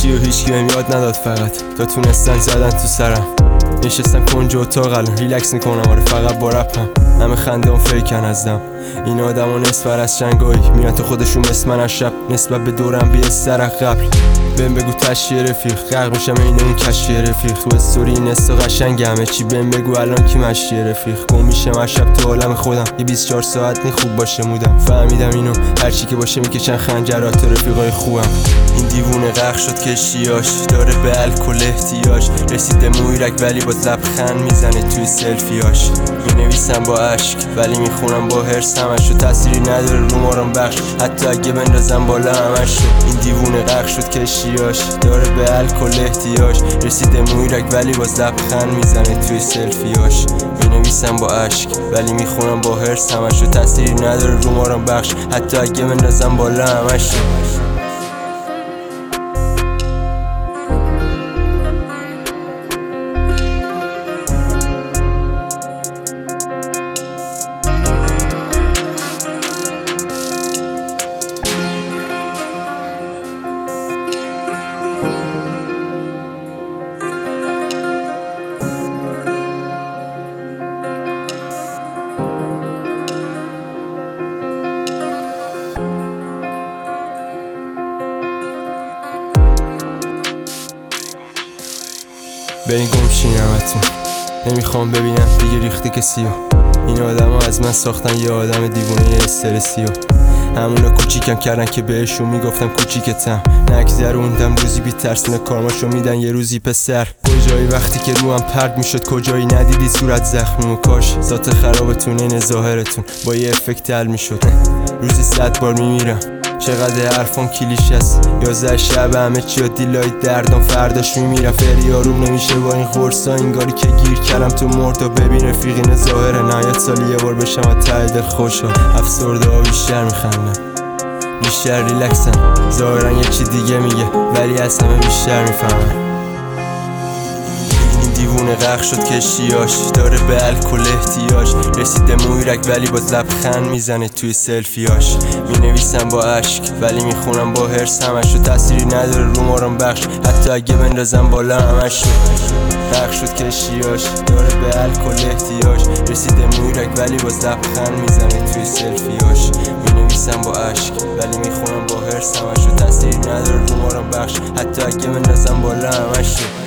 چی و هیچ کی بهم یاد نداد، فقط تا تونستن زدن تو سرم. نشستم کنج اتاق الان ریلکس میکنم، آره فقط با رپم. همه خنده هم فیکن ازم. این آدم ها نصفر از چنگایی میان تو خودشون مثل من از شب، نسبت به دورم بی سرق قبل. بهم بگو تشیه رفیق، غرق میشم این اون کشیه رفیق. تو استوری این استا قشنگ همه چی، بهم بگو الان کی مشیه رفیق. گم میشم از شب تو عالم خودم، یه 24 ساعت نی خوب باشه مودم. فهمیدم اینو هرچی که باشه میکشن خنجرات تو رفیقای خوبم. این دیوونه غرق شد کشیاش، داره به الکل احتیاج. رسیده مویرک ولی باز لبخند میزنه توی سلفیاش. مینویسم با عشق ولی میخونم با حرص، همشو تأثیری نداره رو مارم بخش، حتی اگه بندازم بالا همشو. این دیوونه غرق شد کشیاش، داره به الکل احتیاج. رسیده مویرک ولی باز لبخند میزنه توی سلفیاش. مینویسم با عشق ولی میخونم با حرص، همشو تأثیری نداره رو مارم بخش، حتی اگه بندازم بالا همشو. برین گم شین همتون، نمیخوام ببینم دیگه ریخته کسیو. این آدم ها از من ساختن یه آدم دیوونه استرسیو. همونا کوچیکم کردن که بهشون میگفتم کوچیکتم. نگذروندم روزی بی ترسونه کارماشو میدن یه روزی پسر. کجایی وقتی که روم پرد میشد، کجایی ندیدی صورت زخمیمو. کاش ذات خرابتون این ظاهرتون با یه افکت حل میشد. روزی 100 بار میمیرم، چقدر حرفم کلیش است. 11 شب همه چی و دیلای دردم، فرداش میمیرم. فری آروم نمیشه با این قرصا، انگاری که گیر کردم تو مردا. ببین رفیقین ظاهره، نهایت سالی یه بار بشم از ته دل خوشا. افسرده ها بیشتر میخندن، بیشتر ریلکسن. ظاهرا یه چی دیگه میگه ولی از همه بیشتر میفهمن. دیوونه غرق شد کشیاش، داره به الکل احتیاج. رسیده مویرک ولی باز لبخند میزنه توی سلفیاش. مینویسم با عشق ولی میخونم با حرص، همشو تأثیری نداره رو مارم بخش، حتی اگه بندازم بالا همشو. غرق شد کشیاش، داره به الکل احتیاج. رسیده مویرک ولی باز لبخند میزنه توی سلفیاش. مینویسم با عشق ولی میخونم با حرص، همشو تأثیری نداره رو مارم بخش، حتی اگه بندازم بالا همشو.